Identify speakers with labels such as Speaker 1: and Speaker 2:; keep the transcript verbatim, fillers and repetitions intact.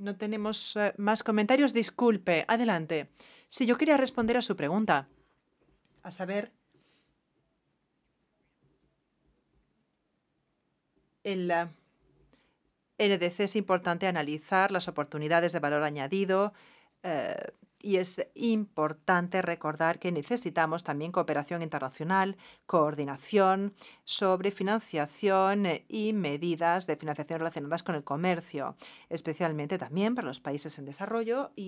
Speaker 1: No tenemos eh, más comentarios. Disculpe, adelante. Si yo quería responder a su pregunta, a saber, el eh, N D C es importante analizar las oportunidades de valor añadido eh, y es importante recordar que necesitamos también cooperación internacional, coordinación sobre financiación eh, y medidas de financiación relacionadas con el comercio, especialmente también para los países en desarrollo y